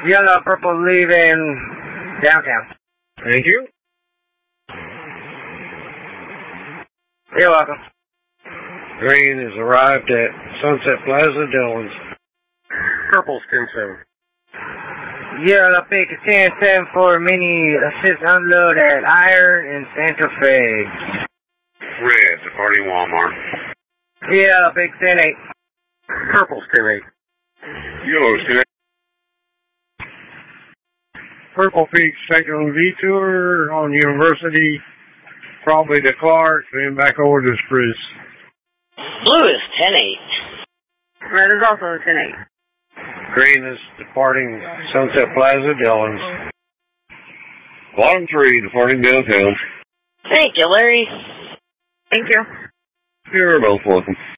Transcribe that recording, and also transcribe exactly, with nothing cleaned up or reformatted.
Yellow, purple leaving downtown. Thank you. You're welcome. Green has arrived at Sunset Plaza, Dillon's. Purple's ten seven. Yellow, pick ten seven for mini assist unload at Iron in Santa Fe. Red, departing Walmart. Yellow, pick ten eight. Purple's ten eight. Yellow's ten eight. Purple Peak's taking a detour on University, probably to Clark, then back over to Spruce. Blue is ten eight. Red is also ten eight. Green is departing Sunset Plaza, Dillon's. Bottom three, departing downtown. Thank you, Larry. Thank you. You're both welcome.